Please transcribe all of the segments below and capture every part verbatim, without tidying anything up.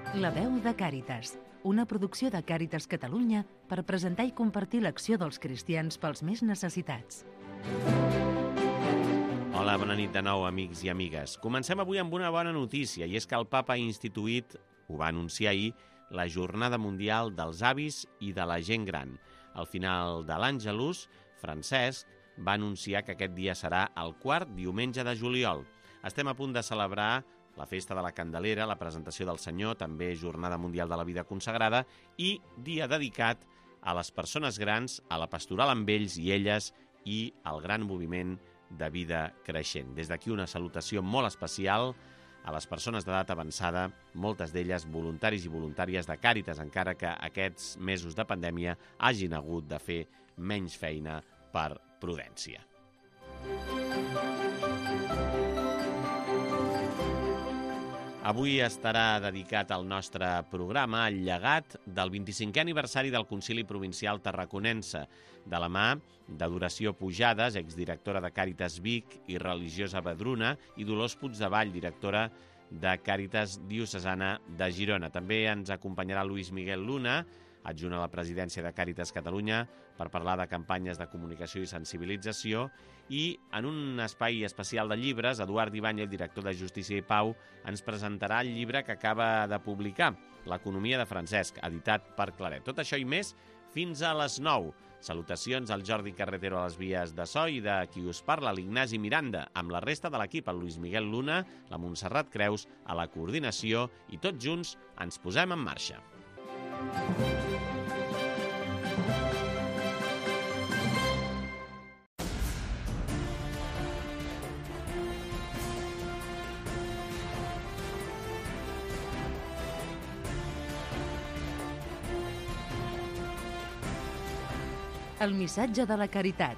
La veu de Càritas, una producció de Càritas Catalunya per presentar i compartir l'acció dels cristians pels més necessitats. Hola, bona nit de nou, amics i amigues. Comencem avui amb una bona notícia, i és que el Papa ha instituït, ho va anunciar ahir, la Jornada Mundial dels Avis i de la Gent Gran. Al final de l'Àngelus, Francesc va anunciar que aquest dia serà el quart diumenge de juliol. Estem a punt de celebrar la festa de la Candelera, la presentació del Senyor, també Jornada Mundial de la Vida Consagrada i dia dedicat a les persones grans, a la pastoral amb ells i elles i al gran moviment de vida creixent. Des d'aquí una salutació molt especial a les persones d'edat avançada, moltes d'elles voluntaris i voluntàries de Càritas, encara que aquests mesos de pandèmia hagin hagut de fer menys feina per prudència. Avui estarà dedicat al nostre programa al llegat del vint-i-cinquè aniversari del Concili Provincial Tarraconense, de la mà d'Adoració Pujades, exdirectora de Càritas Vic i religiosa Vedruna, i Dolors Puigdevall, directora de Càritas Diocesana de Girona. També ens acompanyarà Luis Miguel Luna, adjunt a la presidència de Càritas Catalunya, per parlar de campanyes de comunicació i sensibilització, i en un espai especial de llibres, Eduard Ibáñez, director de Justícia i Pau, ens presentarà el llibre que acaba de publicar, L'economia de Francesc, editat per Claret. Tot això i més fins a les nou. Salutacions al Jordi Carretero a les vies de so i de qui us parla, l'Ignasi Miranda, amb la resta de l'equip, el Luis Miguel Luna, la Montserrat Creus, a la coordinació, i tots junts ens posem en marxa. El missatge de la caritat.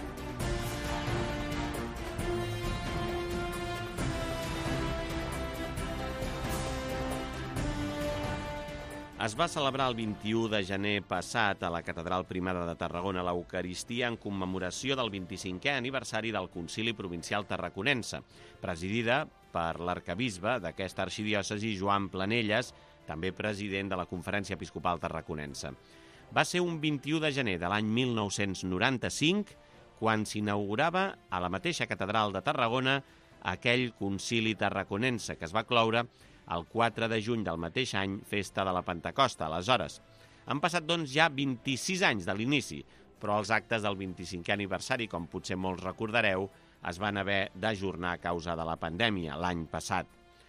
Es va celebrar el vint-i-u de gener passat a la Catedral Primada de Tarragona l'Eucaristia en commemoració del vint-i-cinquè aniversari del Concili Provincial Tarraconense, presidida per l'arcabisbe d'aquesta arxidiòcesi, Joan Planelles, també president de la Conferència Episcopal Tarraconense. Va ser un vint-i-u de gener de l'any mil nou-cents noranta-cinc quan s'inaugurava a la mateixa Catedral de Tarragona aquell Concili Tarraconense que es va cloure el quatre de juny del mateix any, festa de la Pentecosta. Aleshores, han passat doncs ja vint-i-sis anys de l'inici, però els actes del vint-i-cinquè aniversari, com potser molts recordareu, es van haver d'ajornar a causa de la pandèmia l'any passat.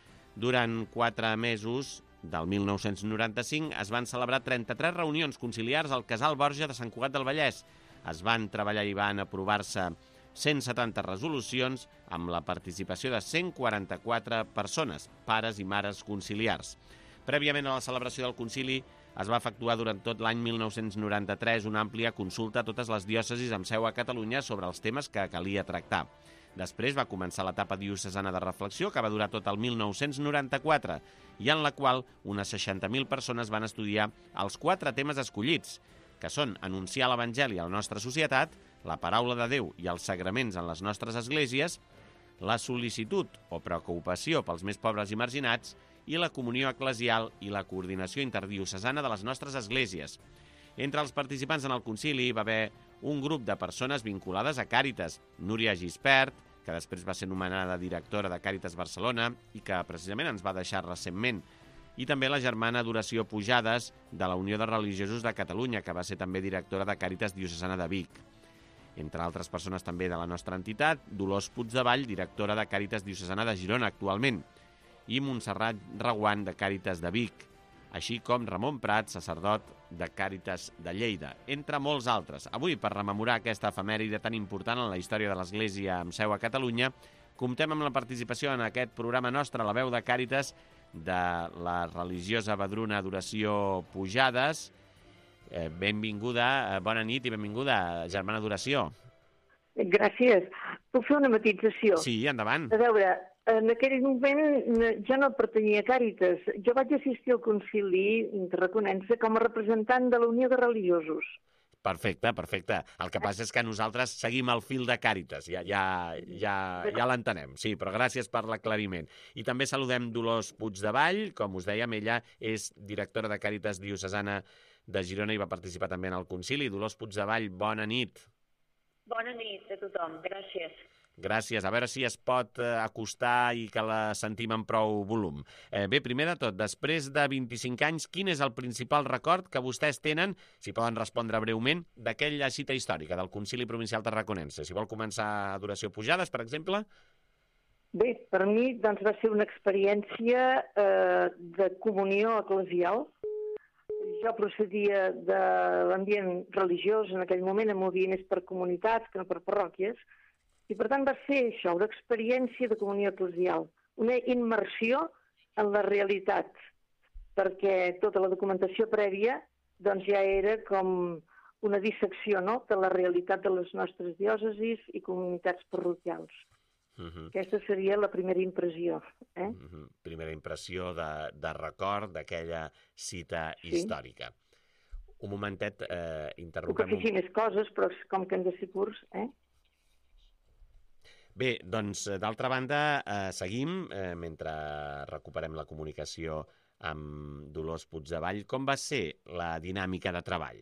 Durant quatre mesos del mil nou-cents noranta-cinc es van celebrar trenta-tres reunions conciliars al Casal Borja de Sant Cugat del Vallès. Es van treballar i van aprovar-se cent setanta resolucions amb la participació de cent quaranta-quatre persones, pares i mares conciliars. Prèviament a la celebració del concili es va efectuar durant tot l'any mil nou-cents noranta-tres una àmplia consulta a totes les diòcesis amb seu a Catalunya sobre els temes que calia tractar. Després va començar l'etapa diocesana de reflexió, que va durar tot el mil nou-cents noranta-quatre, i en la qual unes seixanta mil persones van estudiar els quatre temes escollits, que són anunciar l'Evangeli a la nostra societat, la paraula de Déu i els sagraments en les nostres esglésies, la sol·licitud o preocupació pels més pobres i marginats i la comunió eclesial i la coordinació interdiocesana de les nostres esglésies. Entre els participants en el concili hi va haver un grup de persones vinculades a Càritas, Núria Gispert, que després va ser nomenada directora de Càritas Barcelona i que precisament ens va deixar recentment, i també la germana Adoració Pujades de la Unió de Religiosos de Catalunya, que va ser també directora de Càritas Diocesana de Vic. Entre altres persones també de la nostra entitat, Dolors Puigdevall, directora de Càritas Diocesana de Girona actualment, i Montserrat Reguant de Càritas de Vic, així com Ramon Prat, sacerdot de Càritas de Lleida, entre molts altres. Avui, per rememorar aquesta efemèride tan important en la història de l'Església amb seu a Catalunya, comptem amb la participació en aquest programa nostre, La veu de Càritas, de la religiosa Vedruna Adoració Pujades. Eh, benvinguda, eh, bona nit i benvinguda, germana Adoració. Gràcies. Puc fer una matització? Sí, endavant. A veure, en aquell moment ja no pertanyia a Càritas. Jo vaig assistir al concili tarraconense com a representant de la Unió de Religiosos. Perfecte, perfecte. El que passa és que nosaltres seguim el fil de Càritas, ja, ja, ja, ja l'entenem, sí, però gràcies per l'aclariment. I també saludem Dolors Puigdevall, com us dèiem, ella és directora de Càritas Diocesana de Girona i va participar també en el concili. Dolors Puigdevall, bona nit. Bona nit a tothom, gràcies. Gràcies. A veure si es pot acostar i que la sentim amb prou volum. Eh, bé, primer de tot, després de vint-i-cinc anys, quin és el principal record que vostès tenen, si poden respondre breument, d'aquella cita històrica del Concili Provincial Tarraconense? Si vol començar Adoració Pujades, per exemple? Bé, per mi doncs, va ser una experiència eh, de comunió eclesial. Jo procedia de l'ambient religiós, en aquell moment em movia més per comunitats que no per parròquies, i per tant va ser això, una experiència de comunió eclesial, una immersió en la realitat, perquè tota la documentació prèvia doncs, ja era com una dissecció, no?, de la realitat de les nostres diòcesis i comunitats parroquials. Uh-huh. Aquesta seria la primera impressió. Eh? Uh-huh. Primera impressió de, de record d'aquella cita sí. històrica. Un momentet, eh, interrompem... Puc afegir més coses, però com que hem de ser curts, eh? Bé, doncs, d'altra banda, eh, seguim, eh, mentre recuperem la comunicació amb Dolors Puigdevall. Com va ser la dinàmica de treball?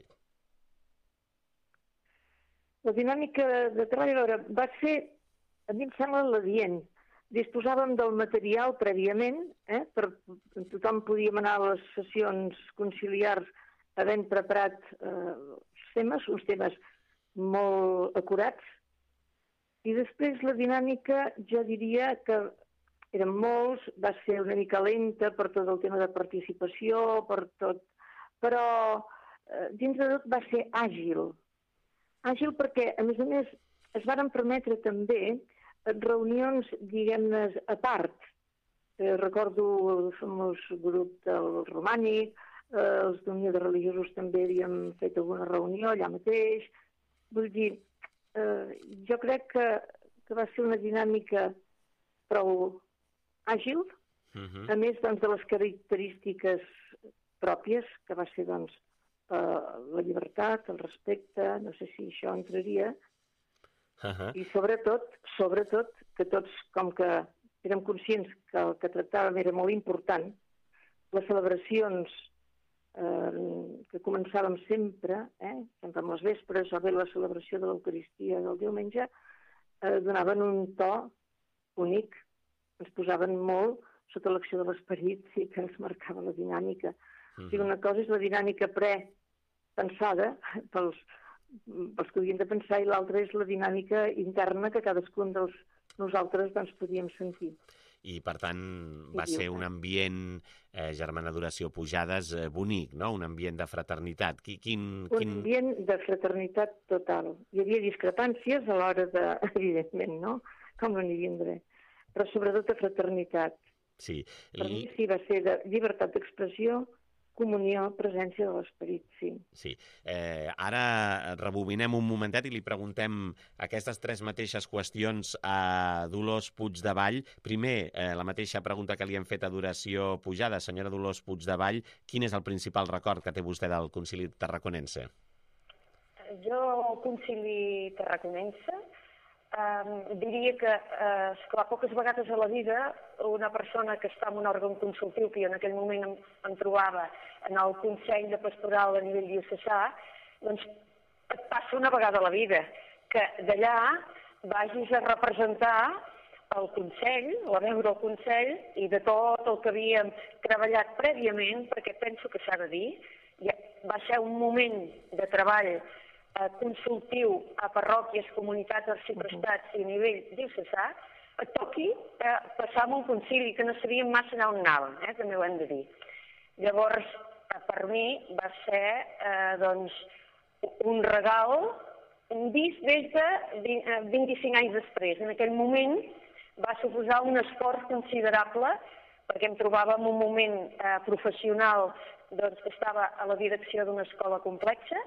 La dinàmica de treball, a veure, va ser, a mi em sembla l'adient. Disposàvem del material prèviament, eh, per, tothom podíem anar a les sessions conciliars havent preparat eh, els temes, uns temes molt acurats. I després la dinàmica, jo diria que eren molts, va ser una mica lenta per tot el tema de participació, per tot, però eh, dins de tot va ser àgil. Àgil perquè, a més a més, es varen permetre també reunions, diguem-ne, a part. Eh, recordo el famós grup del Romànic, eh, els d'Unió de Religiosos també havíem fet alguna reunió allà mateix. Vull dir, Uh, jo crec que, que va ser una dinàmica prou àgil, uh-huh. a més doncs, de les característiques pròpies, que va ser doncs, uh, la llibertat, el respecte, no sé si això entraria, uh-huh. i sobretot, sobretot, que tots, com que érem conscients que el que tractàvem era molt important, les celebracions Eh, que començàvem sempre, eh, sempre amb les vespres o bé la celebració de l'Eucaristia del diumenge, eh, donaven un to únic, ens posaven molt sota l'acció de l'esperit i que ens marcava la dinàmica. Uh-huh. O sigui, una cosa és la dinàmica pre-pensada pels, pels que havien de pensar i l'altra és la dinàmica interna que cadascun dels nosaltres doncs, podíem sentir. I, per tant, va ser un ambient, eh, Germana Adoració Pujades, eh, bonic, no? Un ambient de fraternitat. Quin, quin... Un ambient de fraternitat total. Hi havia discrepàncies a l'hora de, evidentment, no? Com no n'hi vindré. Però sobretot de fraternitat. Sí. Per mi sí, va ser de llibertat d'expressió, comunió, presència de l'esperit, sí. Sí. Eh, ara rebobinem un momentet i li preguntem aquestes tres mateixes qüestions a Dolors Puigdevall. Primer, eh, la mateixa pregunta que li hem fet a Adoració Pujada. Senyora Dolors Puigdevall, quin és el principal record que té vostè del Concili Tarraconense? Jo, el Concili Tarraconense, Um, diria que, uh, esclar, poques vegades a la vida una persona que està en un òrgan consultiu, que jo en aquell moment em, em trobava en el Consell de Pastoral a nivell diocesà, doncs et passa una vegada a la vida, que d'allà vagis a representar el Consell, o a veure el Consell, i de tot el que havíem treballat prèviament, perquè penso que s'ha de dir, ja va ser un moment de treball consultiu a parròquies, comunitats, arxiprestats i a nivell diocesà, et toqui eh, passar amb un concili que no sabíem massa on anàvem, eh, també ho hem de dir. Llavors, eh, per mi va ser eh, doncs, un regal vist des de vint-i-cinc anys després. En aquell moment va suposar un esforç considerable perquè em trobava en un moment eh, professional doncs, que estava a la direcció d'una escola complexa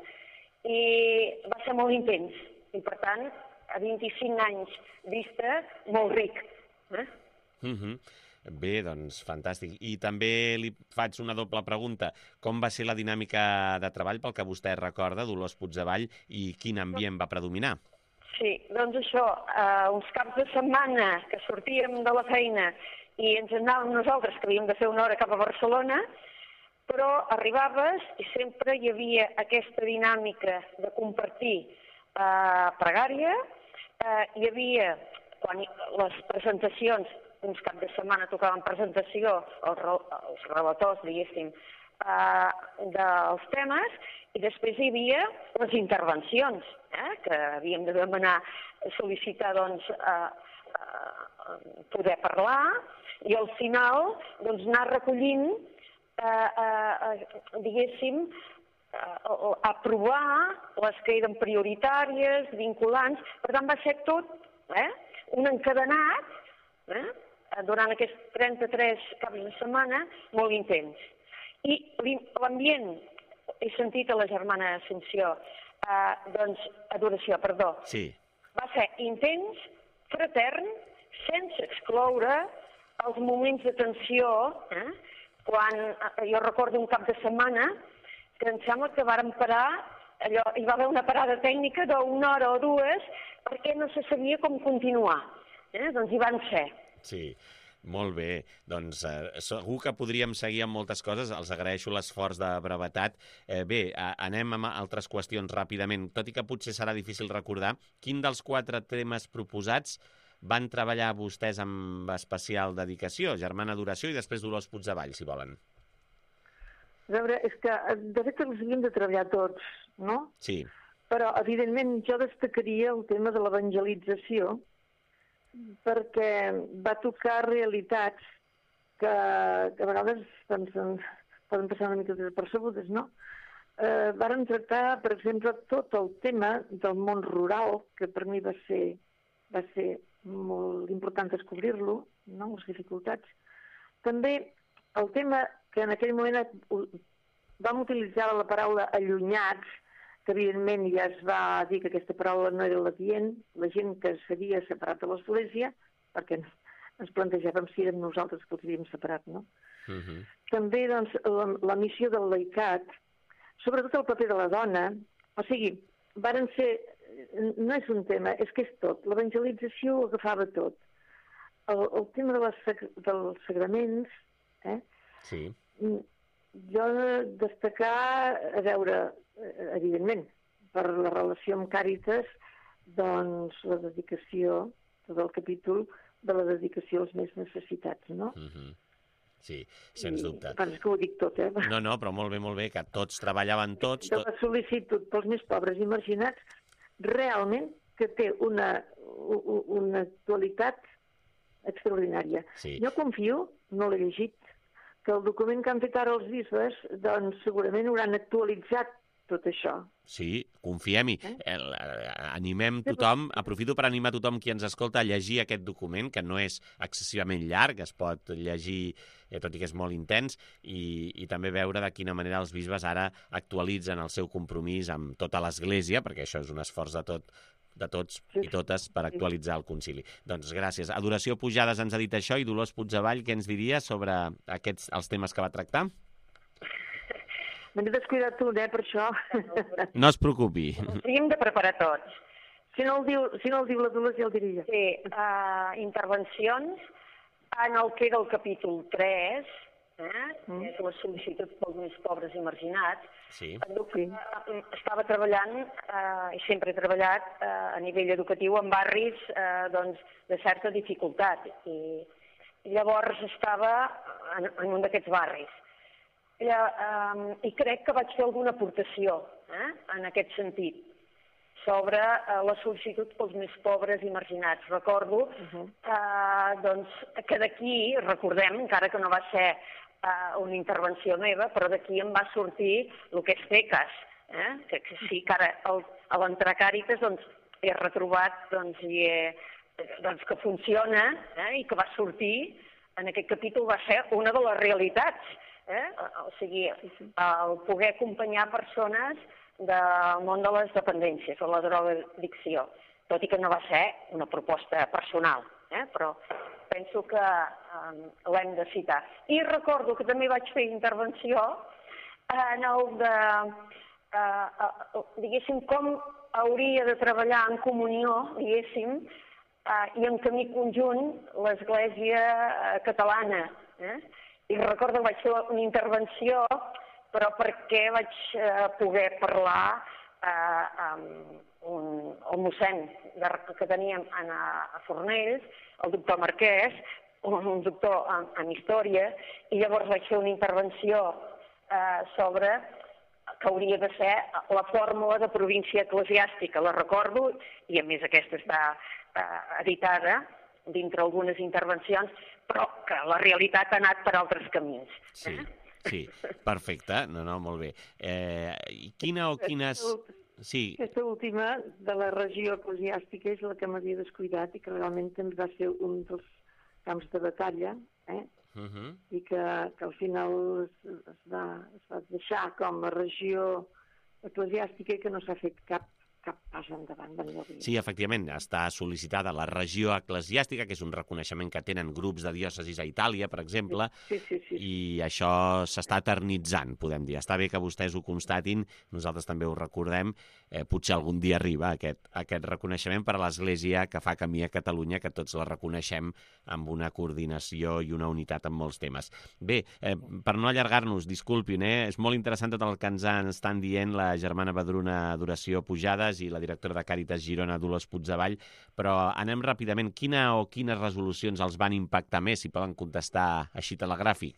i va ser molt intens i per tant a vint-i-cinc anys vista molt ric. Eh? Uh-huh. Bé, doncs, fantàstic. I també li faig una doble pregunta. Com va ser la dinàmica de treball, pel que vostè recorda, Dolors Puigdevall, i quin ambient va predominar? Sí, doncs això, eh, uns caps de setmana que sortíem de la feina i ens anàvem nosaltres, que havíem de fer una hora cap a Barcelona, però arribaves i sempre hi havia aquesta dinàmica de compartir eh, pregària, eh, hi havia, quan les presentacions, uns cap de setmana tocaven presentació, els, els relators, diguéssim, eh, dels temes, i després hi havia les intervencions, eh, que havíem de demanar, sol·licitar, doncs, eh, eh, poder parlar, i al final, doncs, anar recollint, eh, eh, diguéssim, eh, aprovar les que eren prioritàries, vinculants, per tant va ser tot eh, un encadenat, eh, durant aquests trenta-tres caps de setmana, molt intens. I l'ambient, he sentit a la germana Assumpció, eh, doncs, adoració, perdó, sí. Va ser intens, fratern, sense excloure els moments de tensió, eh, quan jo recordo un cap de setmana que em sembla que vàrem parar, allò, hi va haver una parada tècnica d'una hora o dues perquè no se sabia com continuar. Eh? Doncs hi van ser. Sí, molt bé. Doncs eh, segur que podríem seguir amb moltes coses. Els agraeixo l'esforç de brevetat. Eh, bé, eh, anem amb altres qüestions ràpidament. Tot i que potser serà difícil recordar, quin dels quatre temes proposats van treballar vostès amb especial dedicació? Germana Adoració i després Dolors Puigdevall, si volen. A veure, és que de fet els havíem de treballar tots, no? Sí. Però, evidentment, jo destacaria el tema de l'evangelització, perquè va tocar realitats que, que a vegades doncs, poden passar una mica desapercebudes, no? Eh, varen tractar, per exemple, tot el tema del món rural, que per mi va ser, va ser molt important descobrir-lo, no? Les dificultats. També el tema que en aquell moment vam utilitzar la paraula allunyats, que evidentment ja es va dir que aquesta paraula no era l'adient, la gent que s'havia separat de l'Església, perquè ens plantejàvem si érem nosaltres que els havíem separat, no? Uh-huh. També, doncs, la, la missió del laicat, sobretot el paper de la dona, o sigui, varen ser, no és un tema, és que és tot, l'evangelització ho agafava tot. El, el tema de les, dels sagraments, eh? Sí. Jo destacar, a veure, evidentment, per la relació amb Càritas, doncs la dedicació, tot el capítol de la dedicació als més necessitats, no? Uh-huh. Sí, sens dubte. Penso que ho dic tot, eh? No, no, però molt bé, molt bé, que tots treballaven tots... De la sol·licitud pels més pobres i marginats, realment que té una, una actualitat extraordinària. Sí. Jo confio, no l'he llegit, que el document que han fet ara els bisbes, doncs segurament hauran actualitzat tot això. Sí, confiem-hi. Eh? Animem tothom, aprofito per animar tothom qui ens escolta a llegir aquest document, que no és excessivament llarg, es pot llegir, eh, tot i que és molt intens, i, i també veure de quina manera els bisbes ara actualitzen el seu compromís amb tota l'Església, perquè això és un esforç de tot, de tots i totes per actualitzar el concili. Doncs gràcies. Adoració Pujades ens ha dit això, i Dolors Puigdevall, què ens diria sobre aquests, els temes que va tractar? M'he descuidat tu, eh, per això. No es preocupi. Ens havíem de preparar tots. Si no el diu, si no el diu la Dolors, ja el diria. Sí, uh, intervencions en el que era el capítol tres, eh? Mm. És la sol·licitud pels més pobres i marginats. Sí. Sí. Estava treballant, eh, i sempre he treballat eh, a nivell educatiu en barris eh, doncs, de certa dificultat. I, i llavors estava en, en un d'aquests barris. I, eh, I crec que vaig fer alguna aportació eh, en aquest sentit sobre eh, la sol·licitud pels més pobres i marginats. Recordo uh-huh. eh, doncs, que d'aquí, recordem, encara que no va ser Uh, una intervenció meva, però d'aquí em va sortir el que és FECAS, eh? que, que sí que ara el, a l'entrar Càritas doncs, he retrobat doncs, i he, doncs, que funciona eh? I que va sortir, en aquest capítol va ser una de les realitats, eh? O sigui, el poder acompanyar persones del món de les dependències o la drogadicció, tot i que no va ser una proposta personal, eh? Però penso que eh, l'hem de citar. I recordo que també vaig fer intervenció en el de, eh, eh, diguéssim, com hauria de treballar en comunió, diguéssim, eh, i en camí conjunt l'Església catalana. Eh? I recordo que vaig fer una intervenció, però perquè vaig eh, poder parlar eh, amb un, el mossèn de, que teníem a, a Fornells, el doctor Marquès, un, un doctor en, en història, i llavors vaig fer una intervenció eh, sobre que hauria de ser la fórmula de província eclesiàstica, la recordo, i a més aquesta està eh, editada dintre algunes intervencions, però que la realitat ha anat per altres camins. Sí, sí, perfecte, no, no, molt bé. Eh, quina o quines... Sí. Aquesta última de la regió eclesiàstica és la que m'havia descuidat i que realment ens va ser un dels camps de batalla, eh? Uh-huh. I que, que al final es, es, va, es va deixar com a regió eclesiàstica i que no s'ha fet cap cap pas endavant. Sí, efectivament, està sol·licitada la regió eclesiàstica, que és un reconeixement que tenen grups de diòcesis a Itàlia, per exemple, sí, sí, sí, sí. I això s'està eternitzant, podem dir. Està bé que vostès ho constatin, nosaltres també ho recordem, eh, potser algun dia arriba aquest, aquest reconeixement per a l'Església que fa camí a Catalunya, que tots la reconeixem amb una coordinació i una unitat en molts temes. Bé, eh, per no allargar-nos, disculpin, eh, és molt interessant tot el que ens estan dient la germana Badruna d'Oració Pujades i la directora de Càritas Girona, Dolors Puigdevall, però anem ràpidament. Quina o quines resolucions els van impactar més, si poden contestar així telegràfic?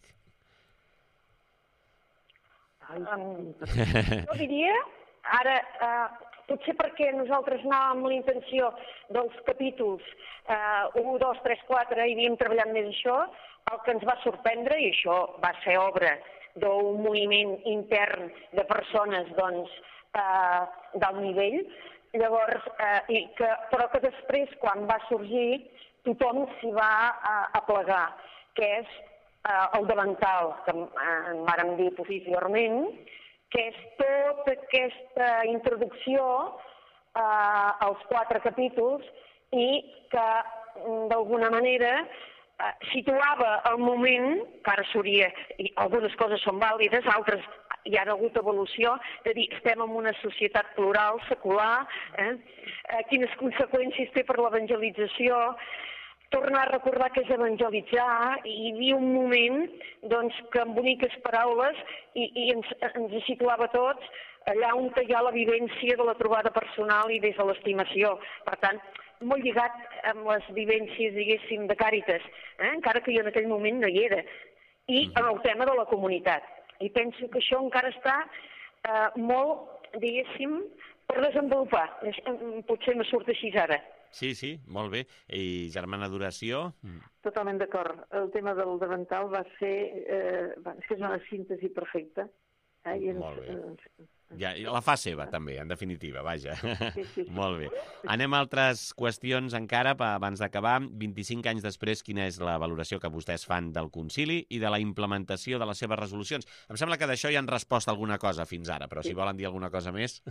Um, jo diria, ara, uh, potser perquè nosaltres anàvem amb la intenció dels capítols uh, u, dos, tres, quatre, i havíem treballat més això, el que ens va sorprendre, i això va ser obra d'un moviment intern de persones, doncs, Uh, d'alt nivell, llavors, uh, i que, però que després, quan va sorgir, tothom s'hi va uh, aplegar, que és uh, el davantal, que uh, en vàrem dir posteriorment, que és tota aquesta introducció uh, als quatre capítols i que, d'alguna manera, uh, situava el moment, que ara s'hauria, i algunes coses són vàlides, altres hi ha hagut evolució, de dir, estem en una societat plural, secular, eh? Eh, quines conseqüències té per l'evangelització, tornar a recordar que és evangelitzar, i hi havia un moment doncs, que amb boniques paraules i, i ens, ens situava tots allà on hi ha la vivència de la trobada personal i des de l'estimació. Per tant, molt lligat amb les vivències, diguéssim, de Càritas, eh? Encara que jo en aquell moment no hi era, i en el tema de la comunitat. I penso que això encara està eh, molt, diguéssim, per desenvolupar. Potser me surt així ara. Sí, sí, molt bé. I germana d'Oració? Totalment d'acord. El tema del davantal va ser... Eh, és que és una síntesi perfecta. Eh? I ens, molt bé. Ens, Ja, la fa seva, també, en definitiva, vaja. Sí, sí, sí. Molt bé. Anem a altres qüestions encara, abans d'acabar. vint-i-cinc anys després, quina és la valoració que vostès fan del concili i de la implementació de les seves resolucions? Em sembla que d'això ja han respost alguna cosa fins ara, però si volen dir alguna cosa més...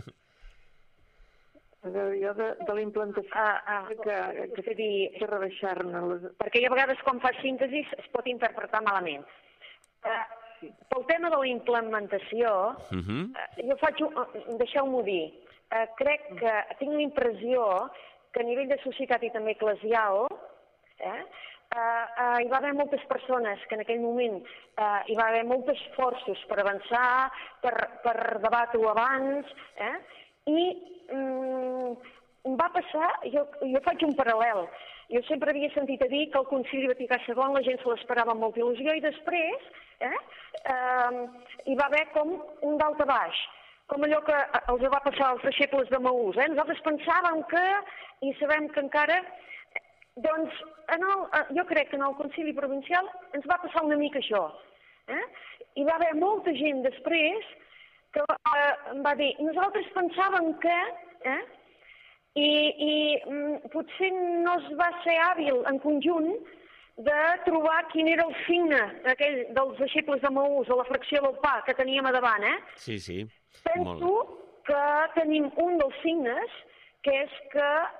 Jo de, de la implantació ah, ah, que, que, que, dir, que rebaixar-ne les... Perquè hi ha vegades quan fa síntesi es pot interpretar malament. Uh, pel tema de la implementació, uh-huh. uh, jo faig, un, deixeu-m'ho dir, uh, crec que tinc la impressió que a nivell de societat i també eclesial, eh, uh, uh, hi va haver moltes persones que en aquell moment uh, hi va haver molts esforços per avançar, per, per debat-ho abans, eh, i um, va passar, jo, jo faig un paral·lel, jo sempre havia sentit a dir que el Concili Vaticà segon la gent se l'esperava amb molta il·lusió i després eh, eh, hi va haver com un dalt a baix, com allò que els va passar als deixebles de Maús. Eh? Nosaltres pensàvem que, i sabem que encara, doncs en el, jo crec que en el Concili Provincial ens va passar una mica això. Eh? Hi va haver molta gent després que eh, va dir, nosaltres pensàvem que... Eh, I, i mm, potser no es va ser hàbil en conjunt de trobar quin era el signe aquell dels deixebles de Maús o la fracció del pa que teníem a davant, eh? Sí, sí. Penso molt... que tenim un dels signes, que és que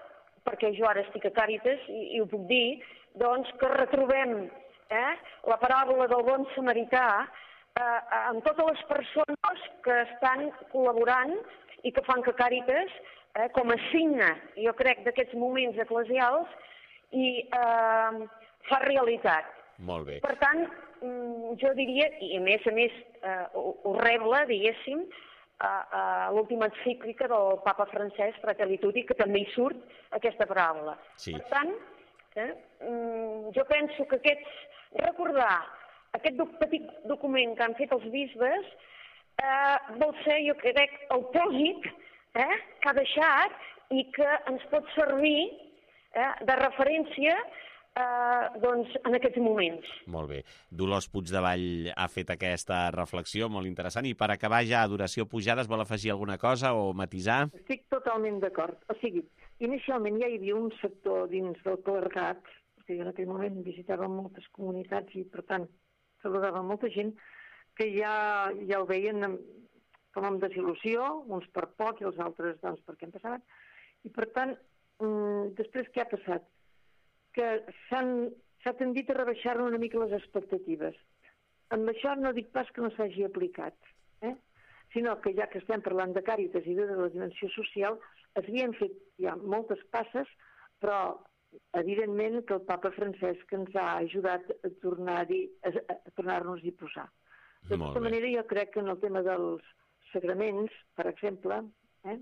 perquè jo ara estic a Càritas i, i ho puc dir, doncs que retrobem eh, la paràbola del bon samarità eh, amb totes les persones que estan col·laborant i que fan que Càritas, eh, com a signe, jo crec, d'aquests moments eclesials, i eh, fa realitat. Molt bé. Per tant, jo diria, i a més a més eh, ho, ho rebla, diguéssim, a, a l'última encíclica del papa Francesc, Fratelli Tutti, que també hi surt aquesta paràbola. Sí. Per tant, eh, jo penso que aquests, recordar aquest doc, petit document que han fet els bisbes eh, vol ser, jo crec, el pòsit eh, que ha deixat i que ens pot servir eh, de referència Uh, doncs, en aquests moments. Molt bé. Dolors Puigdevall ha fet aquesta reflexió molt interessant i per acabar ja, Adoració Pujades, vol afegir alguna cosa o matisar? Estic totalment d'acord. O sigui, inicialment ja hi havia un sector dins del clergat, perquè jo en aquell moment visitava moltes comunitats i, per tant, saludava molta gent, que ja, ja ho veien amb, com amb desil·lusió, uns per poc i els altres doncs, perquè en passaven. I, per tant, mmm, després què ha passat? Que s'ha tendit a rebaixar una mica les expectatives. Amb això no dic pas que no s'hagi aplicat, eh? Sinó que ja que estem parlant de Càritas i de la dimensió social, es havien fet ja moltes passes, però evidentment que el papa Francesc ens ha ajudat a tornar-hi, a, a tornar-nos-hi posar. De tota manera, jo crec que en el tema dels sagraments, per exemple, eh,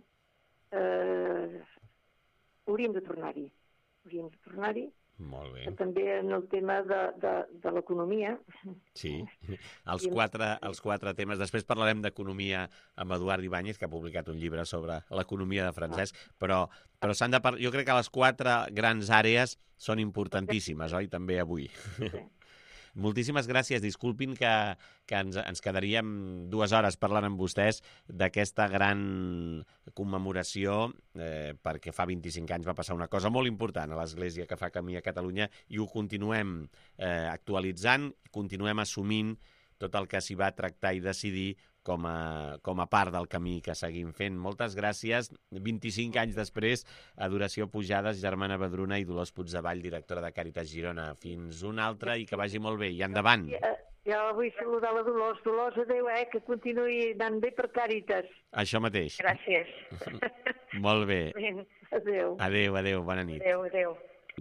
eh, hauríem de tornar-hi. Hauríem de tornar-hi. Molt bé. També en el tema de, de, de l'economia. Sí, els quatre, els quatre temes. Després parlarem d'economia amb Eduard Ibáñez, que ha publicat un llibre sobre l'economia de Francesc, però, però s'han de par... jo crec que les quatre grans àrees són importantíssimes, oi? També avui. Sí. Moltíssimes gràcies. Disculpin que, que ens, ens quedaríem dues hores parlant amb vostès d'aquesta gran commemoració, eh, perquè fa vint-i-cinc anys va passar una cosa molt important a l'Església que fa camí a Catalunya i ho continuem eh, actualitzant, continuem assumint tot el que s'hi va tractar i decidir com a, com a part del camí que seguim fent. Moltes gràcies. vint-i-cinc anys després, Adoració Pujades, Germana Badruna i Dolors Puigdevall, directora de Càritas Girona. Fins una altra i que vagi molt bé. I endavant. Ja, ja vull saludar la Dolors. Dolors, adéu, eh? Que continuï anant bé per Càritas. Això mateix. Gràcies. Molt bé. Adéu. Adéu, adéu. Bona nit. Adéu, adéu.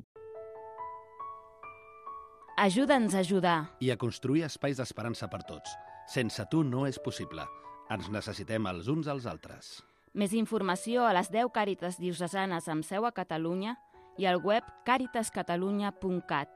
Ajuda'ns a ajudar. I a construir espais d'esperança per tots. Sense tu no és possible. Ens necessitem els uns als altres. Més informació a les deu Càritas diocesanes amb seu a Catalunya i al web càritas catalunya punt cat.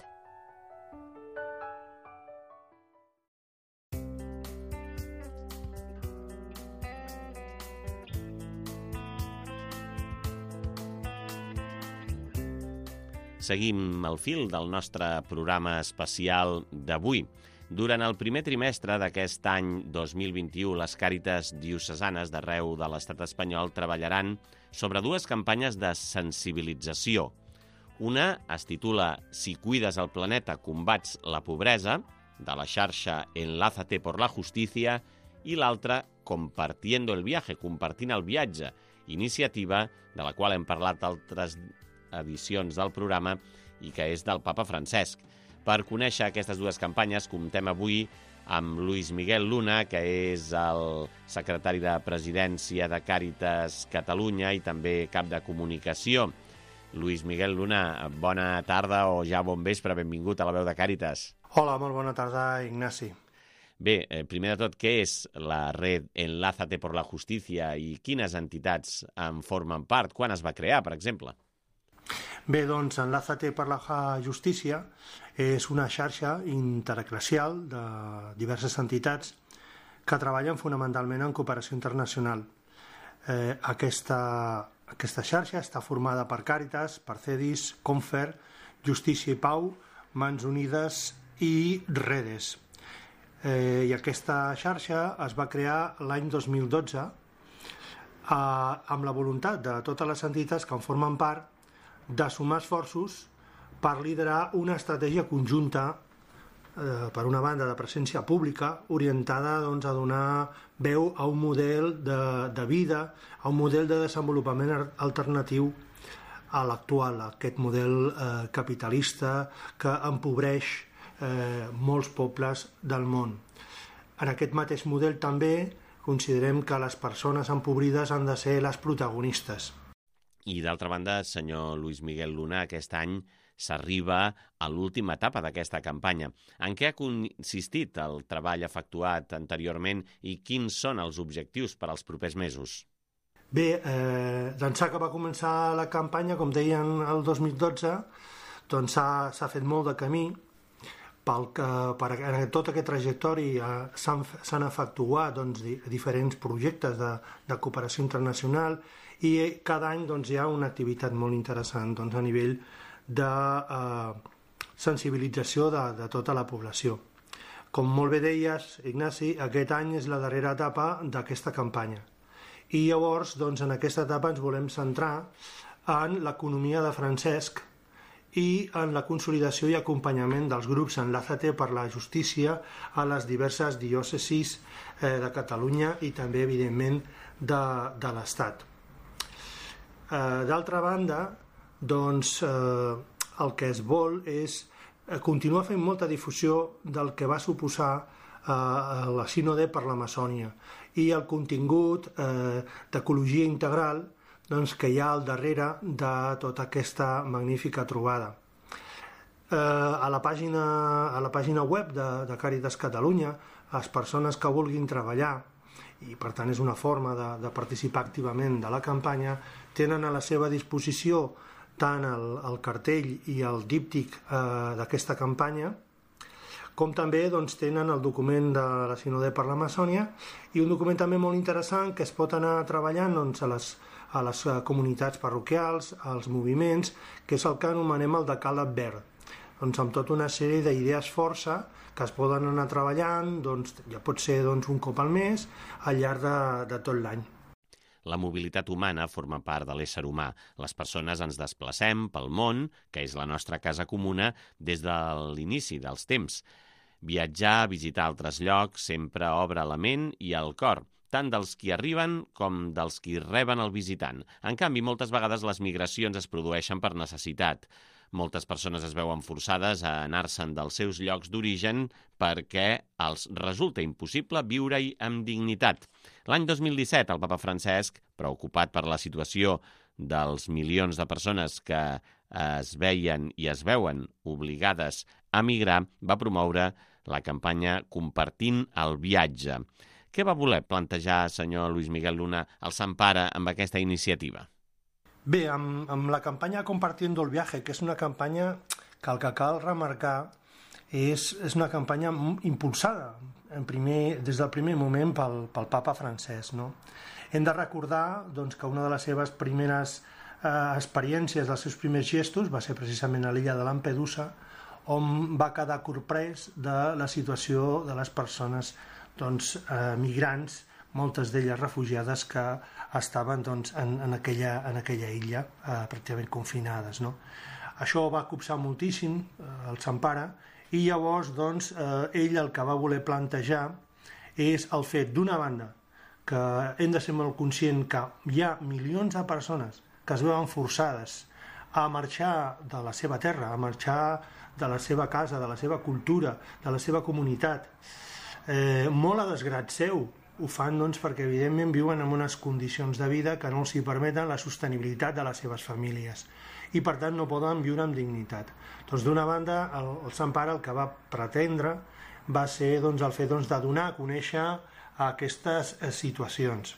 Seguim el fil del nostre programa especial d'avui. Durant el primer trimestre d'aquest any dos mil vint-i-u, les Càritas diocesanes d'arreu de l'estat espanyol treballaran sobre dues campanyes de sensibilització. Una es titula Si cuides el planeta, combats la pobresa, de la xarxa Enlázate por la Justicia, i l'altra Compartiendo el viaje, compartint el viatge, iniciativa de la qual hem parlat altres edicions del programa i que és del papa Francesc. Per conèixer aquestes dues campanyes, comptem avui amb Luis Miguel Luna, que és el secretari de Presidència de Càritas Catalunya i també cap de comunicació. Luis Miguel Luna, bona tarda o ja bon vespre, benvingut a la veu de Càritas. Hola, molt bona tarda, Ignasi. Bé, eh, primer de tot, què és la red Enlázate por la Justicia i quines entitats en formen part? Quan es va crear, per exemple? Bé, doncs, Enlázate per la Justícia és una xarxa intereclesial de diverses entitats que treballen fonamentalment en cooperació internacional. Eh, aquesta, aquesta xarxa està formada per Càritas, per Cedis, Confer, Justícia i Pau, Mans Unides i Redes. Eh, I aquesta xarxa es va crear l'any dos mil dotze eh, amb la voluntat de totes les entitats que en formen part de sumar esforços per liderar una estratègia conjunta, eh, per una banda de presència pública, orientada doncs, a donar veu a un model de, de vida, a un model de desenvolupament alternatiu a l'actual, a aquest model eh, capitalista que empobreix eh, molts pobles del món. En aquest mateix model també considerem que les persones empobrides han de ser les protagonistes. I d'altra banda, senyor Luis Miguel Luna, aquest any s'arriba a l'última etapa d'aquesta campanya. En què ha consistit el treball efectuat anteriorment i quins són els objectius per als propers mesos? Bé, eh, d'ençà que va començar la campanya, com deien el dos mil dotze, doncs s'ha fet molt de camí. Pel que, per, en tot aquest trajectori eh, s'han efectuat doncs, di, diferents projectes de, de cooperació internacional i cada any doncs, hi ha una activitat molt interessant doncs, a nivell de eh, sensibilització de, de tota la població. Com molt bé deies, Ignasi, aquest any és la darrera etapa d'aquesta campanya. I llavors, doncs, en aquesta etapa ens volem centrar en l'economia de Francesc i en la consolidació i acompanyament dels grups Enlázate per la Justícia a les diverses diòcesis eh, de Catalunya i també, evidentment, de, de l'Estat. Eh, D'altra banda, doncs, eh, el que es vol és continuar fent molta difusió del que va suposar eh, la Sínode per la Maçònia i el contingut eh, d'ecologia integral doncs, que hi ha al darrere de tota aquesta magnífica trobada. Eh, a, la pàgina, a la pàgina web de, de Càritas Catalunya, les persones que vulguin treballar, i per tant és una forma de, de participar activament de la campanya, tenen a la seva disposició tant el, el cartell i el díptic eh, d'aquesta campanya, com també doncs, tenen el document de la Sínode per la Maçònia i un document també molt interessant que es pot anar treballant doncs, a les a les comunitats parroquials, als moviments, que és el que anomenem el decàleg verd. Doncs amb tota una sèrie d'idees força que es poden anar treballant, doncs, ja pot ser doncs, un cop al mes, al llarg de, de tot l'any. La mobilitat humana forma part de l'ésser humà. Les persones ens desplacem pel món, que és la nostra casa comuna, des de l'inici dels temps. Viatjar, visitar altres llocs, sempre obre la ment i el cor, tant dels qui arriben com dels qui reben el visitant. En canvi, moltes vegades les migracions es produeixen per necessitat. Moltes persones es veuen forçades a anar-se'n dels seus llocs d'origen perquè els resulta impossible viure-hi amb dignitat. L'any dos mil disset, el papa Francesc, preocupat per la situació dels milions de persones que es veien i es veuen obligades a migrar, va promoure la campanya Compartint el viatge. Què va voler plantejar, senyor Luis Miguel Luna, el Sant Pare amb aquesta iniciativa? Bé, amb, amb la campanya Compartiendo el viaje, que és una campanya que el que cal remarcar és, és una campanya impulsada en primer, des del primer moment pel, pel papa Francesc. No? Hem de recordar doncs, que una de les seves primeres eh, experiències, dels seus primers gestos, va ser precisament a l'illa de Lampedusa, on va quedar corprès de la situació de les persones doncs, eh, migrants, moltes d'elles refugiades que estaven doncs, en, en, aquella, en aquella illa eh, pràcticament confinades. No? Això va copsar moltíssim eh, el Sant Pare i llavors doncs, eh, ell el que va voler plantejar és el fet, d'una banda, que hem de ser molt conscients que hi ha milions de persones que es veuen forçades a marxar de la seva terra, a marxar de la seva casa, de la seva cultura, de la seva comunitat, Eh, molt a desgrat seu. Ho fan doncs, perquè evidentment viuen en unes condicions de vida que no els hi permeten la sostenibilitat de les seves famílies i per tant no poden viure amb dignitat. Doncs d'una banda el, el Sant Pare el que va pretendre va ser doncs, el fet doncs, de donar a conèixer aquestes eh, situacions.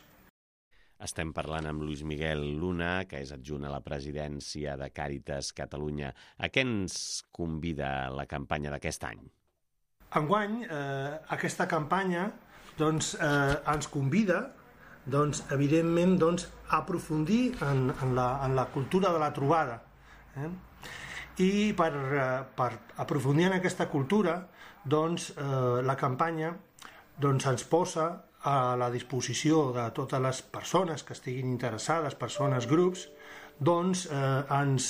Estem parlant amb Luis Miguel Luna, que és adjunt a la presidència de Càritas Catalunya. A què ens convida la campanya d'aquest any? Enguany, eh, aquesta campanya doncs, eh, ens convida doncs, evidentment doncs, a aprofundir en, en, la, en la cultura de la trobada. Eh? I per, eh, per aprofundir en aquesta cultura, doncs, eh, la campanya doncs, ens posa a la disposició de totes les persones que estiguin interessades, persones, grups, doncs eh, ens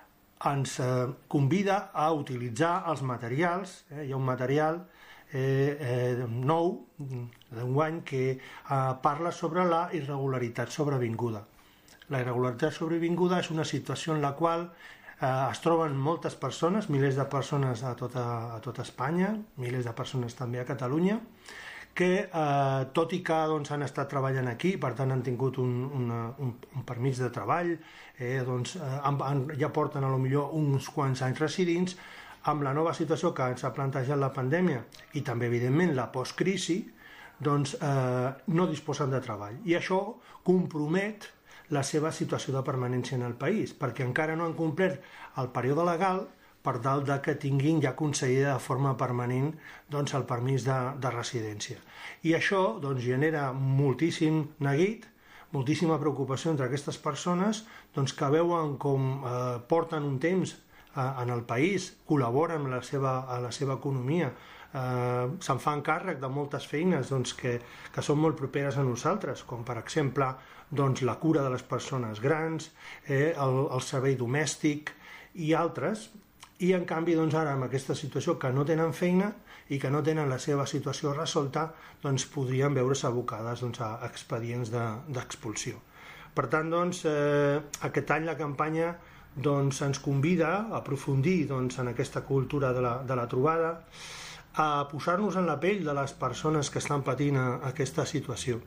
ens eh, convida a utilitzar els materials. Eh? Hi ha un material eh, eh, nou d'enguany que eh, parla sobre la irregularitat sobrevinguda. La irregularitat sobrevinguda és una situació en la qual eh, es troben moltes persones, milers de persones a tota, a tota Espanya, milers de persones també a Catalunya, que eh, tot i que doncs, han estat treballant aquí, per tant han tingut un, una, un, un permís de treball, eh, doncs, eh, han, han, ja porten a lo millor uns quants anys residents, amb la nova situació que ens ha plantejat la pandèmia i també evidentment la postcrisi, doncs eh, no disposen de treball. I això compromet la seva situació de permanència en el país, perquè encara no han complert el període legal per tal de que tinguin ja concedida de forma permanent doncs, el permís de, de residència. I això doncs, genera moltíssim neguit, moltíssima preocupació entre aquestes persones doncs, que veuen com eh, porten un temps eh, en el país, col·laboren amb la seva, a la seva economia, eh, se'n fan càrrec de moltes feines doncs, que, que són molt properes a nosaltres, com per exemple doncs, la cura de les persones grans, eh, el, el servei domèstic i altres. I en canvi doncs, ara amb aquesta situació que no tenen feina i que no tenen la seva situació resolta, doncs podrien veure's abocades doncs, a expedients d'expulsió. De, per tant, doncs, eh, aquest any la campanya doncs, ens convida a aprofundir doncs, en aquesta cultura de la, de la trobada, a posar-nos en la pell de les persones que estan patint aquesta situació.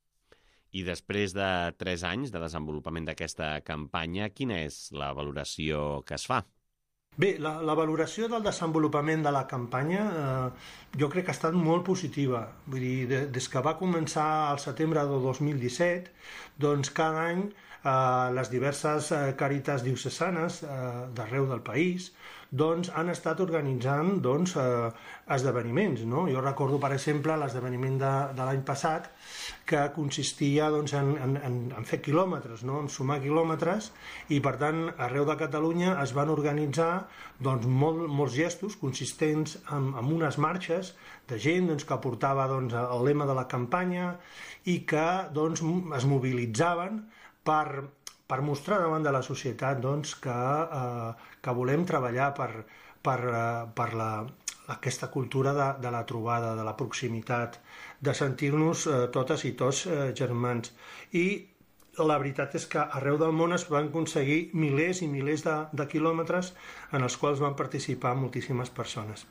I després de tres anys de desenvolupament d'aquesta campanya, quina és la valoració que es fa? Bé, la, la valoració del desenvolupament de la campanya eh, jo crec que ha estat molt positiva. Vull dir, de, des que va començar al setembre del dos mil disset, doncs cada any eh, les diverses eh, càritas diocesanes eh, d'arreu del país doncs, han estat organitzant doncs, eh, esdeveniments. No? Jo recordo, per exemple, l'esdeveniment de, de l'any passat que consistia doncs, en, en, en fer quilòmetres, no? En sumar quilòmetres, i per tant arreu de Catalunya es van organitzar doncs, molt, molts gestos consistents en, en unes marxes de gent doncs, que portava doncs, el lema de la campanya i que doncs, es mobilitzaven per, per mostrar davant de la societat doncs, que, eh, que volem treballar per, per, eh, per la, aquesta cultura de, de la trobada, de la proximitat, de sentir-nos eh, totes i tots eh, germans. I la veritat és que arreu del món es van aconseguir milers i milers de, de quilòmetres en els quals van participar moltíssimes persones.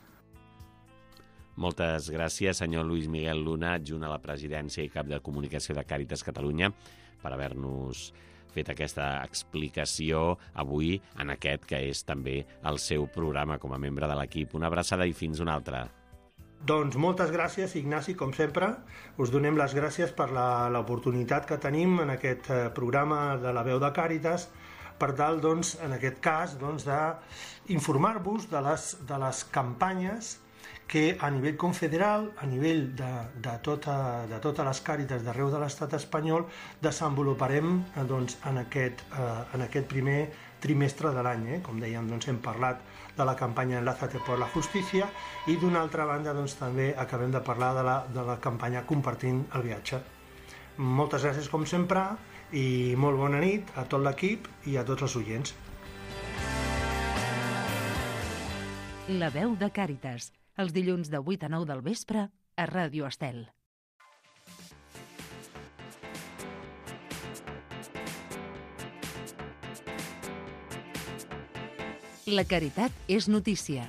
Moltes gràcies, senyor Luis Miguel Luna, adjunt a la presidència i cap de comunicació de Càritas Catalunya, per haver-nos fet aquesta explicació avui en aquest que és també el seu programa com a membre de l'equip. Una abraçada i fins una altra. Doncs moltes gràcies, Ignasi, com sempre. Us donem les gràcies per l'oportunitat que tenim en aquest programa de la veu de Càritas, per tal, doncs, en aquest cas, doncs, d'informar-vos de les, de les campanyes que a nivell confederal, a nivell de, de, tota, de totes les càritas d'arreu de l'estat espanyol, desenvoluparem doncs, en, aquest, eh, en aquest primer trimestre de l'any. Eh? Com dèiem, doncs, hem parlat de la campanya Enlázate por la Justicia i d'una altra banda doncs, també acabem de parlar de la, de la campanya Compartint el viatge. Moltes gràcies com sempre i molt bona nit a tot l'equip i a tots els oients. La veu de Càritas, els dilluns de vuit a nou del vespre a Ràdio Estel. La caritat és notícia.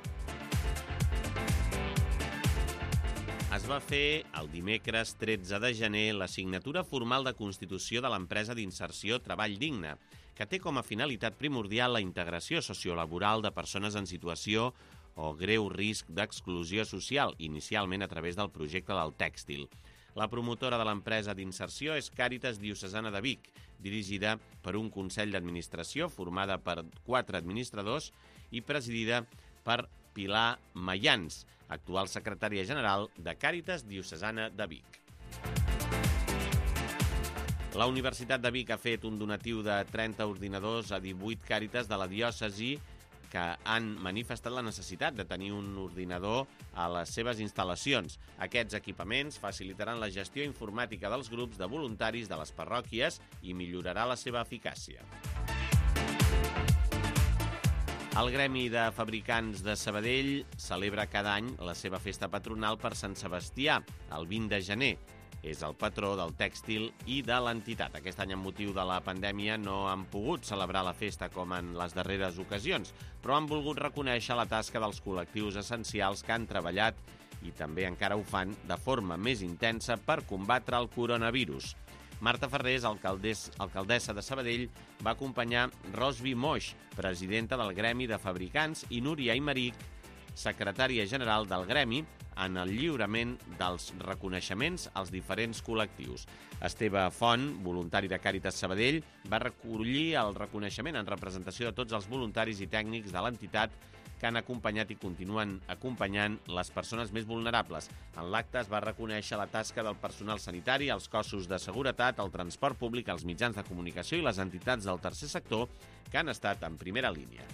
Es va fer el dimecres tretze de gener la signatura formal de constitució de l'empresa d'inserció Treball Digne, que té com a finalitat primordial la integració sociolaboral de persones en situació o greu risc d'exclusió social, inicialment a través del projecte del tèxtil. La promotora de l'empresa d'inserció és Càritas Diocesana de Vic, dirigida per un Consell d'Administració formada per quatre administradors i presidida per Pilar Mayans, actual secretària general de Càritas Diocesana de Vic. La Universitat de Vic ha fet un donatiu de trenta ordinadors a divuit càritas de la diòcesi que han manifestat la necessitat de tenir un ordinador a les seves instal·lacions. Aquests equipaments facilitaran la gestió informàtica dels grups de voluntaris de les parròquies i millorarà la seva eficàcia. El Gremi de Fabricants de Sabadell celebra cada any la seva festa patronal per Sant Sebastià, el vint de gener. és el patró del tèxtil i de l'entitat. Aquest any, amb motiu de la pandèmia, no han pogut celebrar la festa com en les darreres ocasions, però han volgut reconèixer la tasca dels col·lectius essencials que han treballat i també encara ho fan de forma més intensa per combatre el coronavirus. Marta Ferrés, alcaldessa, alcaldessa de Sabadell, va acompanyar Rosby Moix, presidenta del Gremi de Fabricants, i Núria Aymeric, secretària general del Gremi, en el lliurament dels reconeixements als diferents col·lectius. Esteve Font, voluntari de Càritas Sabadell, va recollir el reconeixement en representació de tots els voluntaris i tècnics de l'entitat que han acompanyat i continuen acompanyant les persones més vulnerables. En l'acte es va reconèixer la tasca del personal sanitari, els cossos de seguretat, el transport públic, els mitjans de comunicació i les entitats del tercer sector que han estat en primera línia.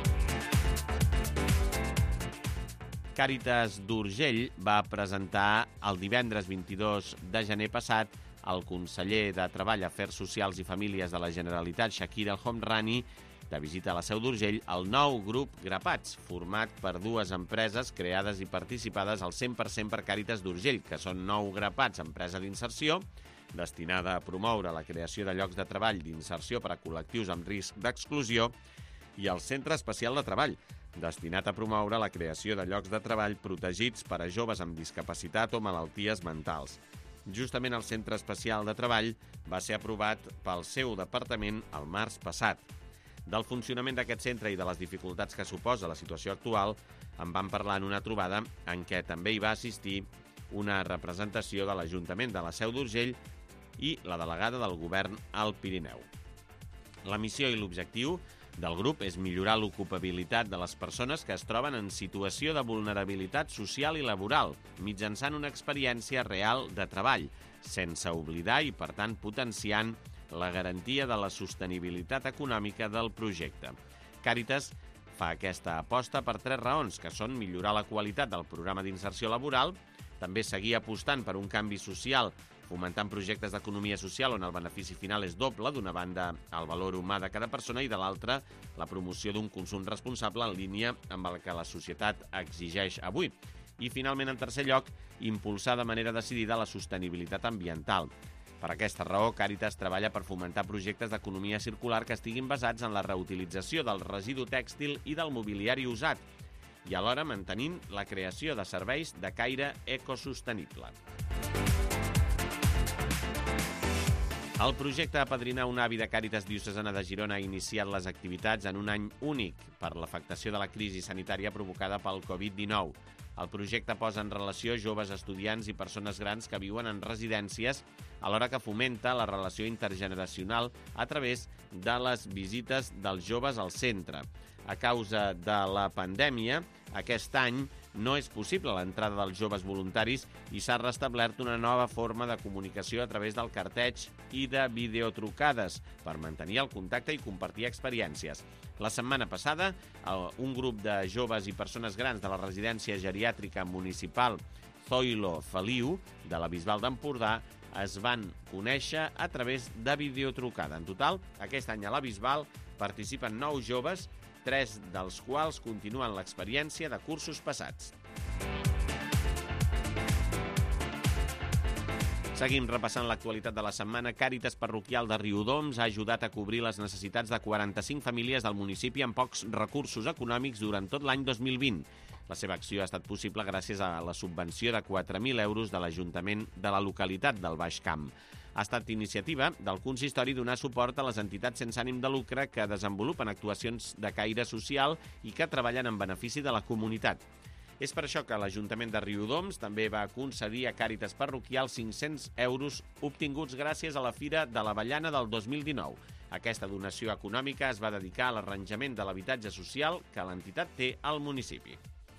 Càritas d'Urgell va presentar el divendres vint-i-dos de gener passat al conseller de Treball, Afers Socials i Famílies de la Generalitat, Shakir El Homrani, de visita a la Seu d'Urgell, el nou grup Grapats, format per dues empreses creades i participades al cent per cent per Càritas d'Urgell, que són Nou Grapats, empresa d'inserció, destinada a promoure la creació de llocs de treball d'inserció per a col·lectius amb risc d'exclusió, i el Centre Especial de Treball, destinat a promoure la creació de llocs de treball protegits per a joves amb discapacitat o malalties mentals. Justament el Centre Especial de Treball va ser aprovat pel seu departament el març passat. Del funcionament d'aquest centre i de les dificultats que suposa la situació actual en van parlar en una trobada en què també hi va assistir una representació de l'Ajuntament de la Seu d'Urgell i la delegada del govern al Pirineu. La missió i l'objectiu del grup és millorar l'ocupabilitat de les persones que es troben en situació de vulnerabilitat social i laboral mitjançant una experiència real de treball, sense oblidar i, per tant, potenciant la garantia de la sostenibilitat econòmica del projecte. Càritas fa aquesta aposta per tres raons, que són millorar la qualitat del programa d'inserció laboral, també seguir apostant per un canvi social, fomentant projectes d'economia social on el benefici final és doble, d'una banda el valor humà de cada persona i de l'altra la promoció d'un consum responsable en línia amb el que la societat exigeix avui. I finalment, en tercer lloc, impulsar de manera decidida la sostenibilitat ambiental. Per aquesta raó, Càritas treballa per fomentar projectes d'economia circular que estiguin basats en la reutilització del residu tèxtil i del mobiliari usat, i alhora mantenint la creació de serveis de caire ecosostenible. El projecte Apadrinar un avi de Càritas Diocesana de Girona ha iniciat les activitats en un any únic per l'afectació de la crisi sanitària provocada pel covid dinou. El projecte posa en relació joves estudiants i persones grans que viuen en residències, alhora que fomenta la relació intergeneracional a través de les visites dels joves al centre. A causa de la pandèmia, aquest any no és possible l'entrada dels joves voluntaris i s'ha restablert una nova forma de comunicació a través del carteig i de videotrucades per mantenir el contacte i compartir experiències. La setmana passada, un grup de joves i persones grans de la residència geriàtrica municipal Zoilo Feliu, de la Bisbal d'Empordà, es van conèixer a través de videotrucada. En total, aquest any a la Bisbal participen nou joves, tres dels quals continuen l'experiència de cursos passats. Seguim repassant l'actualitat de la setmana. Càritas Parroquial de Riudoms ha ajudat a cobrir les necessitats de quaranta-cinc famílies del municipi amb pocs recursos econòmics durant tot l'any dos mil vint. La seva acció ha estat possible gràcies a la subvenció de quatre mil euros de l'Ajuntament de la localitat del Baix Camp. Ha estat iniciativa del consistori donar suport a les entitats sense ànim de lucre que desenvolupen actuacions de caire social i que treballen en benefici de la comunitat. És per això que l'Ajuntament de Riudoms també va concedir a Càritas Parroquial cinc-cents euros obtinguts gràcies a la Fira de l'Avellana del dos mil dinou. Aquesta donació econòmica es va dedicar a l'arranjament de l'habitatge social que l'entitat té al municipi.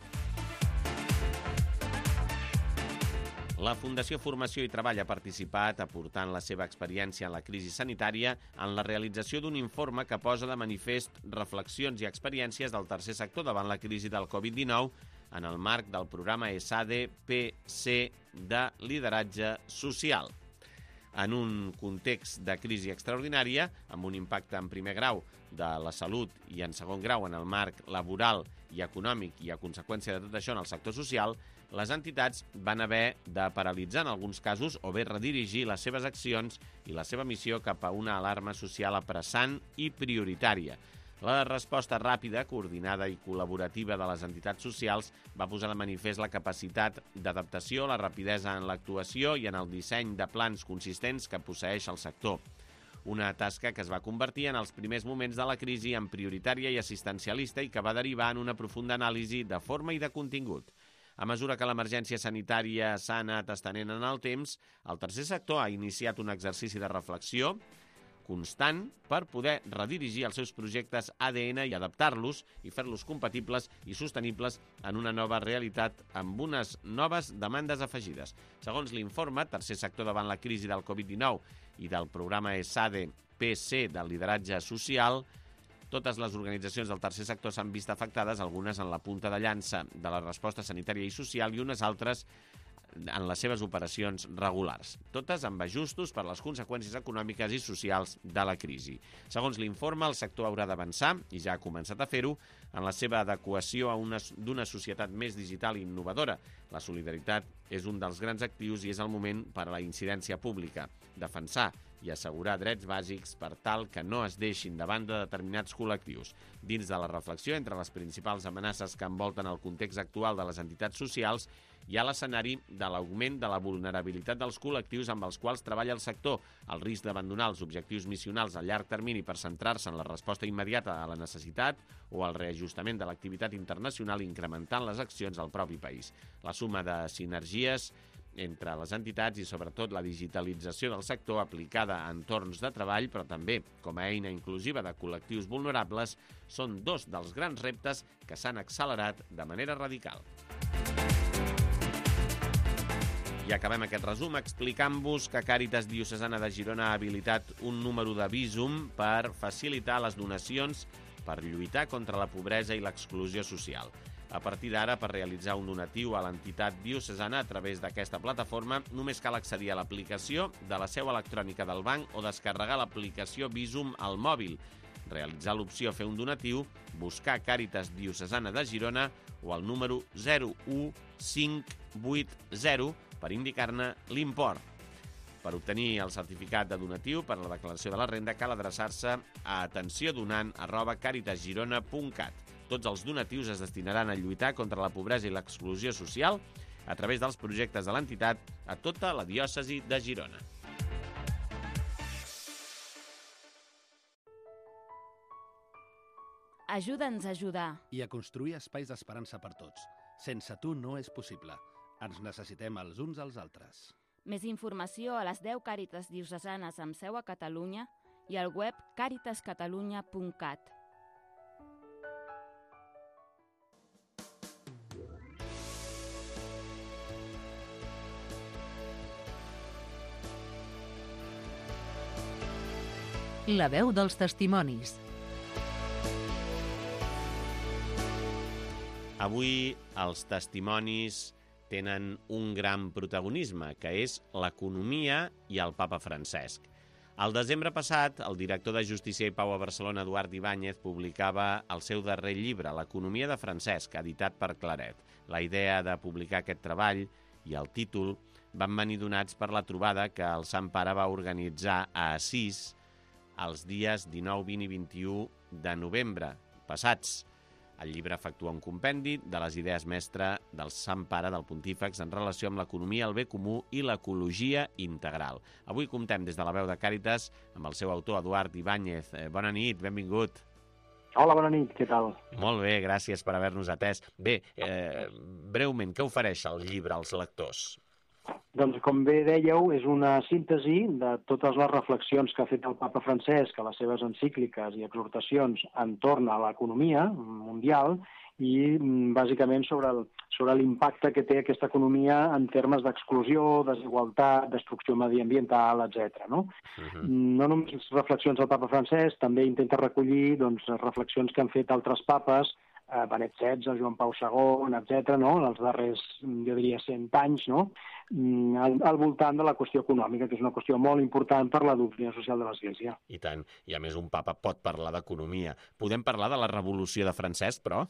La Fundació Formació i Treball ha participat aportant la seva experiència en la crisi sanitària en la realització d'un informe que posa de manifest reflexions i experiències del tercer sector davant la crisi del covid dinou en el marc del programa ESADE P C de lideratge social. en un context de crisi extraordinària, amb un impacte en primer grau de la salut i en segon grau en el marc laboral i econòmic i a conseqüència de tot això en el sector social, les entitats van haver de paralitzar en alguns casos o bé redirigir les seves accions i la seva missió cap a una alarma social apressant i prioritària. La resposta ràpida, coordinada i col·laborativa de les entitats socials va posar de manifest la capacitat d'adaptació, la rapidesa en l'actuació i en el disseny de plans consistents que posseeix el sector. Una tasca que es va convertir en els primers moments de la crisi en prioritària i assistencialista i que va derivar en una profunda anàlisi de forma i de contingut. A mesura que l'emergència sanitària s'ha anat estenent en el temps, el tercer sector ha iniciat un exercici de reflexió constant per poder redirigir els seus projectes A D N i adaptar-los i fer-los compatibles i sostenibles en una nova realitat amb unes noves demandes afegides. Segons l'informe, tercer sector davant la crisi del covid dinou i del programa ESADE P C del lideratge social, totes les organitzacions del tercer sector s'han vist afectades, algunes en la punta de llança de la resposta sanitària i social i unes altres en les seves operacions regulars, totes amb ajustos per les conseqüències econòmiques i socials de la crisi. Segons l'informe, el sector haurà d'avançar, i ja ha començat a fer-ho, en la seva adequació a una d'una societat més digital i innovadora. La solidaritat és un dels grans actius i és el moment per a la incidència pública, defensar i assegurar drets bàsics per tal que no es deixin de banda determinats col·lectius. Dins de la reflexió entre les principals amenaces que envolten el context actual de les entitats socials, hi ha l'escenari de l'augment de la vulnerabilitat dels col·lectius amb els quals treballa el sector, el risc d'abandonar els objectius missionals a llarg termini per centrar-se en la resposta immediata a la necessitat o el reajustament de l'activitat internacional incrementant les accions al propi país. La suma de sinergies entre les entitats i sobretot la digitalització del sector aplicada a entorns de treball, però també com a eina inclusiva de col·lectius vulnerables, són dos dels grans reptes que s'han accelerat de manera radical. I acabem aquest resum explicant-vos que Càritas Diocesana de Girona ha habilitat un número de Bizum per facilitar les donacions per lluitar contra la pobresa i l'exclusió social. A partir d'ara, per realitzar un donatiu a l'entitat diocesana a través d'aquesta plataforma, només cal accedir a l'aplicació de la seu electrònica del banc o descarregar l'aplicació Bizum al mòbil, realitzar l'opció Fer un donatiu, buscar Càritas Diocesana de Girona o el número zero u cinc vuit zero per indicar-ne l'import. Per obtenir el certificat de donatiu per a la declaració de la renda cal adreçar-se a atenciodonant arroba caritasgirona punt cat. Tots els donatius es destinaran a lluitar contra la pobresa i l'exclusió social a través dels projectes de l'entitat a tota la diòcesi de Girona. Ajuda'ns a ajudar. I a construir espais d'esperança per tots. Sense tu no és possible. Ens necessitem els uns als altres. Més informació a les deu Càritas diocesanes amb seu a Catalunya i al web caritascatalunya punt cat. La veu dels testimonis. Avui els testimonis tenen un gran protagonisme, que és l'economia i el papa Francesc. Al desembre passat, el director de Justícia i Pau a Barcelona, Eduard Ibáñez, publicava el seu darrer llibre, L'economia de Francesc, editat per Claret. La idea de publicar aquest treball i el títol van venir donats per la trobada que el Sant Pare va organitzar a Assís els dies dinou, vint i vint-i-u de novembre passats. El llibre efectua un compendi de les idees mestre del Sant Pare del Pontífex en relació amb l'economia, el bé comú i l'ecologia integral. Avui comptem des de la veu de Càritas amb el seu autor, Eduard Ibáñez. Eh, bona nit, benvingut. Hola, bona nit, què tal? Molt bé, gràcies per haver-nos atès. Bé, eh, breument, què ofereix el llibre als lectors? Doncs, com bé dèieu, és una síntesi de totes les reflexions que ha fet el papa Francesc a les seves encícliques i exhortacions entorn a l'economia mundial i, bàsicament, sobre el, sobre l'impacte que té aquesta economia en termes d'exclusió, desigualtat, destrucció mediambiental, etcètera. No? Uh-huh. No només reflexions del papa Francesc, també intenta recollir doncs, reflexions que han fet altres papes eh, Benet setze, Joan Pau segon, etcètera, no? En els darrers, jo diria, cent anys, no? Al, al voltant de la qüestió econòmica, que és una qüestió molt important per la doctrina social de l'Església. I tant. I a més un papa pot parlar d'economia. Podem parlar de la revolució de Francesc, però?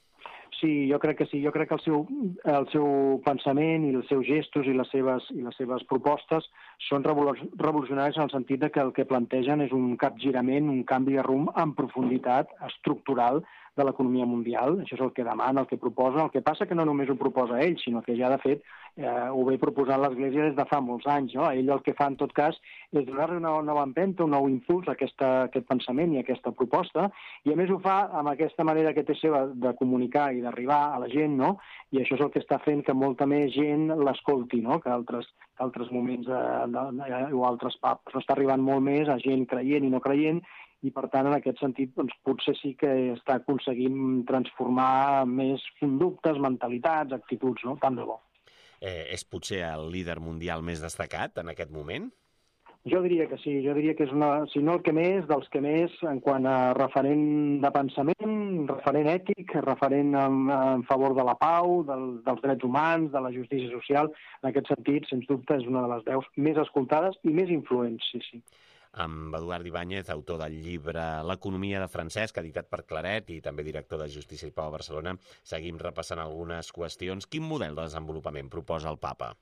Sí, jo crec que sí. Jo crec que el seu, el seu pensament i els seus gestos i les seves, i les seves propostes són revolucionaris en el sentit de que el que plantegen és un capgirament, un canvi de rumb en profunditat estructural de l'economia mundial. Això és el que demana, el que proposa. El que passa que no només ho proposa ell, sinó que ja, de fet, eh, ho ve proposant l'Església des de fa molts anys. No? Ell el que fa, en tot cas, és donar-li una nova empenta, un nou impuls a aquesta, a aquest pensament i a aquesta proposta, i a més ho fa amb aquesta manera que té seva de comunicar i d'arribar a la gent, no? I això és el que està fent que molta més gent l'escolti, no? Que altres, que altres moments de, de, de, o altres papes. No està arribant molt més a gent creient i no creient, i, per tant, en aquest sentit, doncs, potser sí que està aconseguint transformar més conductes, mentalitats, actituds, no? Tant de bo. Eh, és potser el líder mundial més destacat en aquest moment? Jo diria que sí, jo diria que és una, si no el que més, dels que més, en quant a referent de pensament, referent ètic, referent en, en favor de la pau, del, dels drets humans, de la justícia social. En aquest sentit, sens dubte, és una de les veus més escoltades i més influents, sí, sí. Amb Eduard Ibáñez, autor del llibre L'economia de Francesc, editat per Claret i també director de Justícia i Pau a Barcelona, seguim repassant algunes qüestions. Quin model de desenvolupament proposa el papa?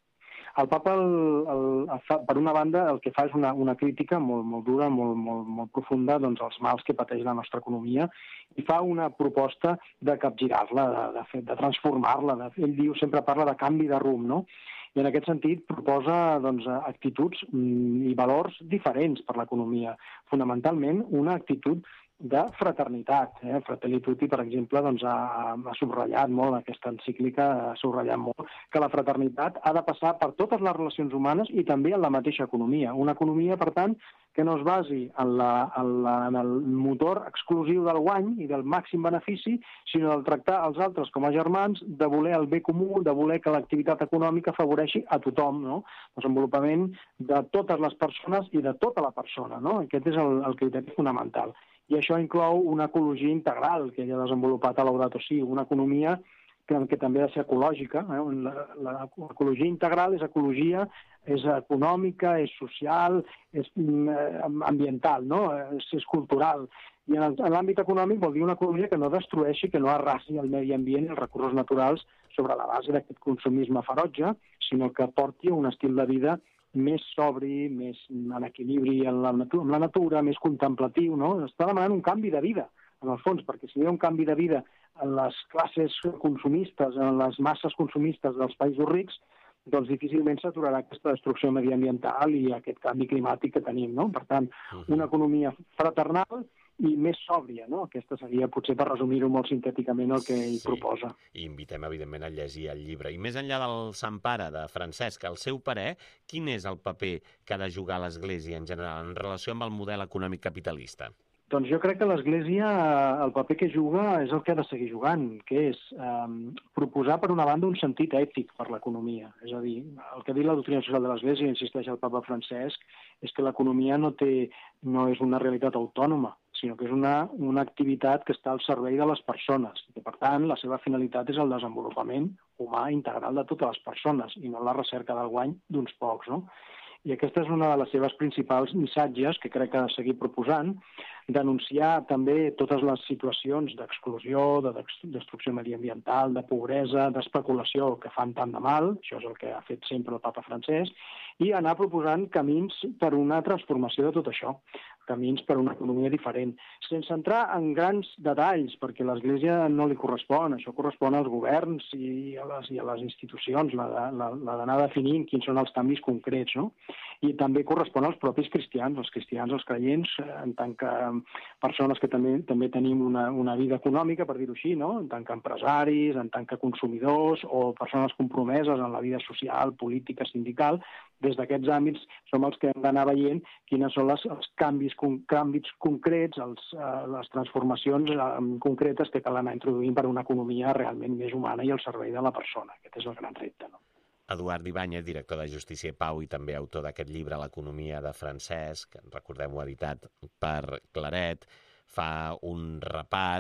El papa, el, el, el, per una banda, el que fa és una, una crítica molt, molt dura, molt, molt, molt profunda, doncs, als mals que pateix la nostra economia, i fa una proposta de capgirar-la, de, de, de transformar-la. Ell diu, sempre parla de canvi de rumb, no? I en aquest sentit proposa doncs, actituds i valors diferents per l'economia. Fonamentalment, una actitud de fraternitat. Eh? Fratelli Tutti, per exemple, doncs, ha, ha subratllat molt, aquesta encíclica ha subratllat molt, que la fraternitat ha de passar per totes les relacions humanes i també en la mateixa economia. Una economia, per tant, que no es basi en, la, en, la, en el motor exclusiu del guany i del màxim benefici, sinó de tractar els altres com a germans, de voler el bé comú, de voler que l'activitat econòmica afavoreixi a tothom, no? El desenvolupament de totes les persones i de tota la persona, no? Aquest és el, el criteri fonamental. I això inclou una ecologia integral que ella ha desenvolupat a Laudato Si, una economia que, que també ha de ser ecològica. Eh? L'ecologia integral és ecologia, és econòmica, és social, és ambiental, no? és, és cultural. I en, en l'àmbit econòmic vol dir una economia que no destrueixi, que no arrasi el medi ambient i els recursos naturals sobre la base d'aquest consumisme ferotge, sinó que porti un estil de vida més sobri, més en equilibri amb la, natura, amb la natura, més contemplatiu, no? Està demanant un canvi de vida, en el fons, perquè si hi ha un canvi de vida en les classes consumistes, en les masses consumistes dels països rics, doncs difícilment s'aturarà aquesta destrucció mediambiental i aquest canvi climàtic que tenim, no? Per tant, una economia fraternal i més sòbria, no? Aquesta seria, potser per resumir-ho molt sintèticament, el que ell sí. proposa. I invitem, evidentment, a llegir el llibre. I més enllà del Sant Pare, de Francesc, al seu parer, quin és el paper que ha de jugar l'Església en general en relació amb el model econòmic capitalista? Doncs jo crec que l'Església, el paper que juga és el que ha de seguir jugant, que és eh, proposar, per una banda, un sentit ètic per l'economia. És a dir, el que ha dit la doctrina social de l'Església, insisteix el papa Francesc, és que l'economia no, té, no és una realitat autònoma, sinó que és una, una activitat que està al servei de les persones. I que, per tant, la seva finalitat és el desenvolupament humà integral de totes les persones i no la recerca del guany d'uns pocs, no? I aquesta és una de les seves principals missatges que crec que ha de seguir proposant, denunciar també totes les situacions d'exclusió, de destrucció mediambiental, de pobresa, d'especulació que fan tant de mal, això és el que ha fet sempre el papa Francesc, i anar proposant camins per una transformació de tot això, camins per una economia diferent, sense entrar en grans detalls, perquè a l'Església no li correspon, això correspon als governs i a les, i a les institucions, la, la, la d'anar definint quins són els canvis concrets, no? I també correspon als propis cristians, els cristians, els creients, en tant que persones que també, també tenim una, una vida econòmica, per dir-ho així, no? En tant que empresaris, en tant que consumidors o persones compromeses en la vida social, política, sindical. Des d'aquests àmbits som els que hem d'anar veient quines són les, els canvis, canvis concrets, els, uh, les transformacions uh, concretes que cal anar introduint per una economia realment més humana i al servei de la persona. Aquest és el gran repte, no? Eduard Ibáñez, director de Justícia i Pau i també autor d'aquest llibre L'economia de Francesc, recordem-ho, editat per Claret, fa un repàs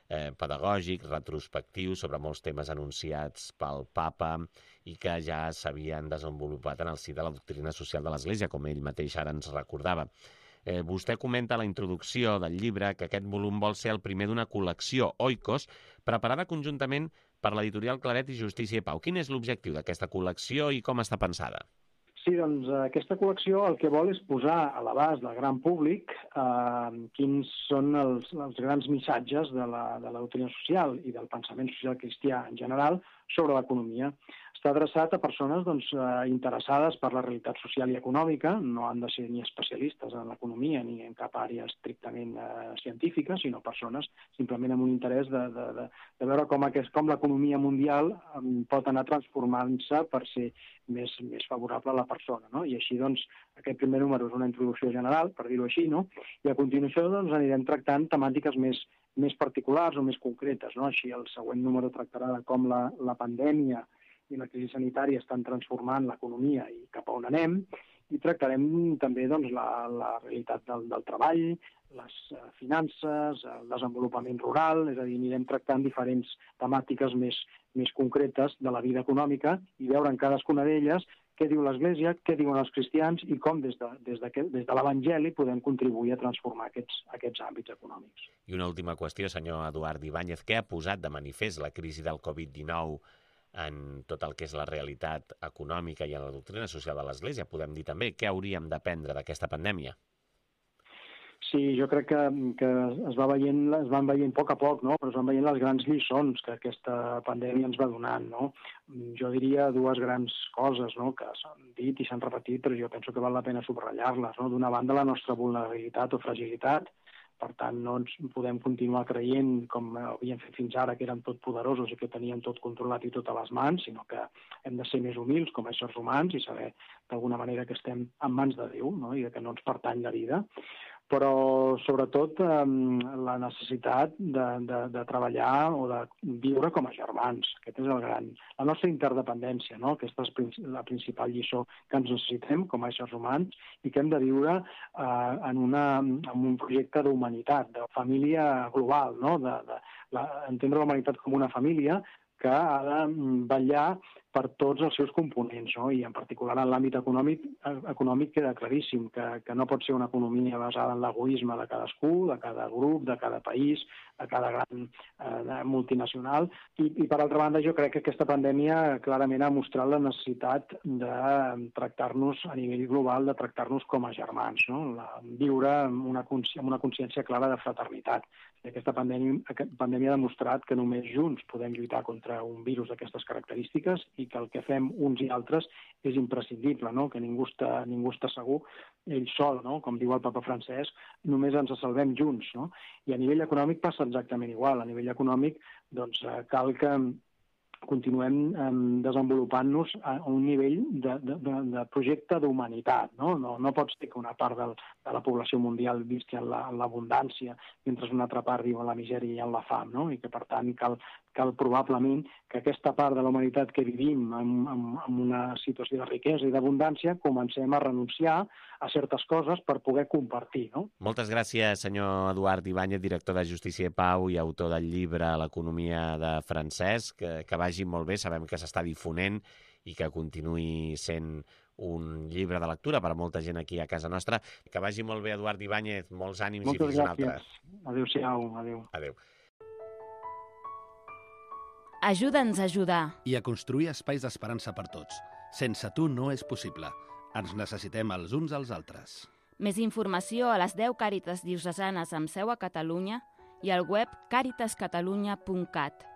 eh, pedagògic, retrospectiu, sobre molts temes anunciats pel papa i que ja s'havien desenvolupat en el si de la doctrina social de l'Església, com ell mateix ara ens recordava. Eh, vostè comenta a la introducció del llibre que aquest volum vol ser el primer d'una col·lecció, Oikos, preparada conjuntament per l'editorial Claret i Justícia i Pau. Quin és l'objectiu d'aquesta col·lecció i com està pensada? Sí, doncs aquesta col·lecció el que vol és posar a l'abast del gran públic eh, quins són els, els grans missatges de la, de la doctrina social i del pensament social cristià en general sobre l'economia. Està adreçat a persones doncs, interessades per la realitat social i econòmica, no han de ser ni especialistes en l'economia ni en cap àrea estrictament eh, científica, sinó persones simplement amb un interès de, de, de, de veure com, aquest, com l'economia mundial eh, pot anar transformant-se per ser més, més favorable a la persona. No? I així, doncs, aquest primer número és una introducció general, per dir-ho així, no? I a continuació doncs, anirem tractant temàtiques més, més particulars o més concretes. No? Així, el següent número tractarà de com la, la pandèmia i la crisi sanitària estan transformant l'economia i cap a on anem, i tractarem també doncs, la, la realitat del, del treball, les uh, finances, el desenvolupament rural, és a dir, anirem tractant diferents temàtiques més, més concretes de la vida econòmica i veure en cadascuna d'elles què diu l'Església, què diuen els cristians i com des de, des de, des de l'Evangeli podem contribuir a transformar aquests, aquests àmbits econòmics. I una última qüestió, senyor Eduard Ibáñez, què ha posat de manifest la crisi del covid dinou en tot el que és la realitat econòmica i en la doctrina social de l'Església? Podem dir també què hauríem d'aprendre d'aquesta pandèmia? Sí, jo crec que, que es, va veient, es van veient a poc a poc, no? Però es van veient les grans lliçons que aquesta pandèmia ens va donant. No? Jo diria dues grans coses, no? Que s'han dit i s'han repetit, però jo penso que val la pena subratllar-les. No? D'una banda, la nostra vulnerabilitat o fragilitat. Per tant, no ens podem continuar creient, com havíem fet fins ara, que érem tot poderosos i que teníem tot controlat i tot a les mans, sinó que hem de ser més humils com a éssers humans i saber d'alguna manera que estem en mans de Déu, no? I que no ens pertany la vida. Però, sobretot, eh, la necessitat de, de, de treballar o de viure com a germans. Aquest és el gran... La nostra interdependència, no? Aquesta és la principal lliçó que ens necessitem com a éssers humans i que hem de viure eh, en, una, en un projecte d'humanitat, de família global, no? De, de, la, entendre la humanitat com una família que ha de vetllar per tots els seus components, no? I en particular en l'àmbit econòmic, econòmic queda claríssim que, que no pot ser una economia basada en l'egoisme de cadascú, de cada grup, de cada país, de cada gran eh, multinacional. I, I per altra banda, jo crec que aquesta pandèmia clarament ha mostrat la necessitat de tractar-nos a nivell global, de tractar-nos com a germans, no? La, viure amb una, amb una consciència clara de fraternitat. I aquesta pandèmia, pandèmia ha demostrat que només junts podem lluitar contra un virus d'aquestes característiques i que el que fem uns i altres és imprescindible, no? Que ningú està, ningú està segur ell sol, no? Com diu el papa Francesc, només ens salvem junts, no? I a nivell econòmic passa exactament igual. A nivell econòmic doncs, cal que continuem eh, desenvolupant-nos a un nivell de, de, de projecte d'humanitat. No? No, no pot ser que una part del, de la població mundial visqui en l'abundància, mentre una altra part viu en la misèria i en la fam, no? I que, per tant, cal, cal probablement que aquesta part de la humanitat que vivim en, en, en una situació de riquesa i d'abundància comencem a renunciar a certes coses per poder compartir. No? Moltes gràcies, senyor Eduard Ibáñez, director de Justícia i Pau i autor del llibre L'economia de Francesc. Que, que vagi molt bé, sabem que s'està difonent i que continuï sent un llibre de lectura per a molta gent aquí a casa nostra. Que vagi molt bé, Eduard Ibáñez, molts ànims. Moltes i fins una altra. Adéu-siau. Adéu. Adéu. Ajuda'ns a ajudar. I a construir espais d'esperança per tots. Sense tu no és possible. Ens necessitem els uns als altres. Més informació a les deu Càritas diocesanes amb seu a Catalunya i al web càritas catalunya punt cat.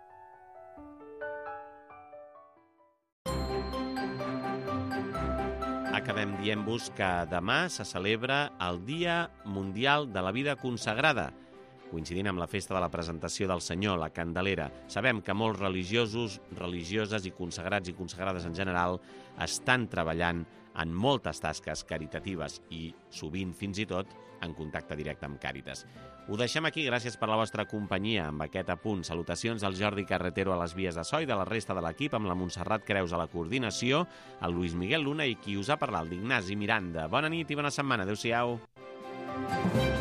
Acabem dient-vos que demà se celebra el Dia Mundial de la Vida Consagrada, coincidint amb la festa de la presentació del Senyor, la Candelera. Sabem que molts religiosos, religioses i consagrats i consagrades en general estan treballant en moltes tasques caritatives i sovint, fins i tot, en contacte directe amb Càritas. Ho deixem aquí, gràcies per la vostra companyia amb aquest apunt. Salutacions al Jordi Carretero a les vies de so i de la resta de l'equip, amb la Montserrat Creus a la coordinació, el Luis Miguel Luna i qui us ha parlat, l'Ignasi Miranda. Bona nit i bona setmana. Adéu-siau.